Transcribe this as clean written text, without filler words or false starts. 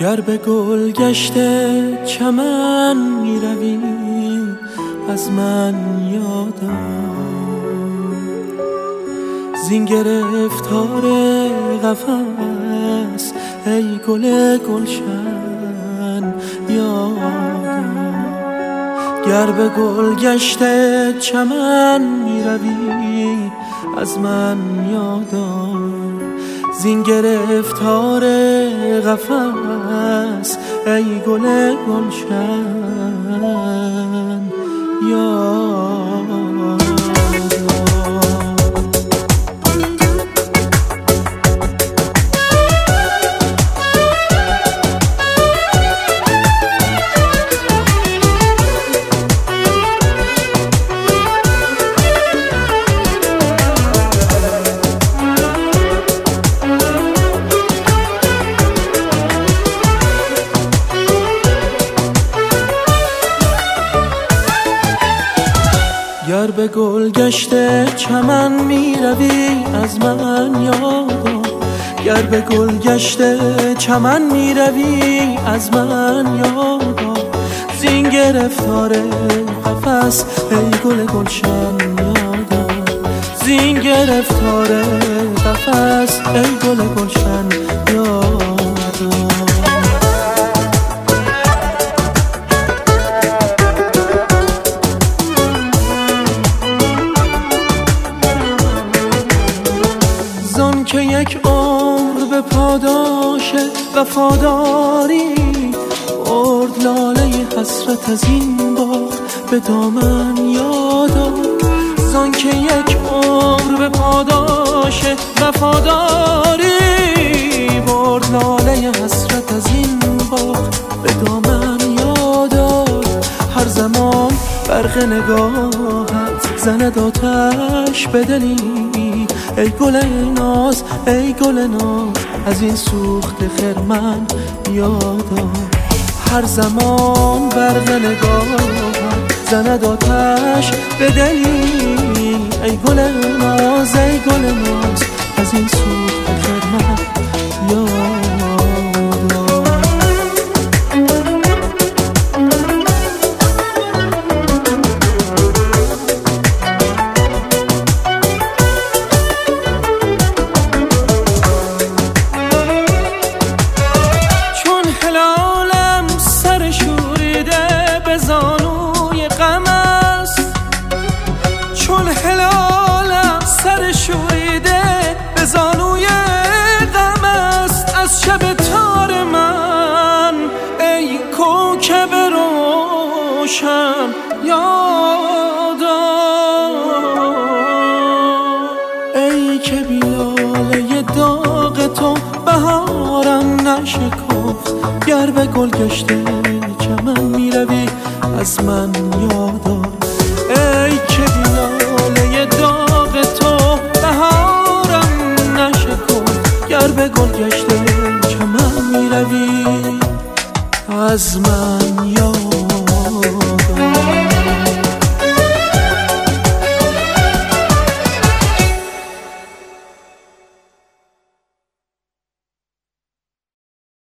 گر به گل گشته چمن می روی از من یادم، زین گرفتار قفس ای گل گلشن یادم. گر به گل گشته چمن می روی از من یادم، زین گرفتار قفس ای گل گلشن یادم. گر به گل گشته چمن می روی از من یادم، گر به گل گشته چمن می روی از من یادم، زین گرفتار قفس ای گل گلشن یادم، زین گرفتار قفس ای گل گلشن یادم. که یک عمر به پاداش وفاداری برد لاله حسرت از این باغ به دامن یادم، زان که یک عمر به پاداش وفاداری برد لاله حسرت از این باغ به دامن یادم. هر زمان برق نگاهت زند آتش به دلی ای گل ناز ای گل ناز از این سوخت خرمن یادم. هر زمان برق نگاهت زند آتش به دلی ای گل ناز ای گل ناز از این سوخت خرمن یادم. زانوی غم است چون هلالم سر شوریده به زانوی غم است از شب تار من ای کوکب روشن یادم، ای که بی لاله داغ تو بهارم نشکفت، گر به گل گشته چمن می روی از من یادم، ای که بی لاله داغ تو بهارم نشکفت، گر به گل گشته چمن می روی از من یادم.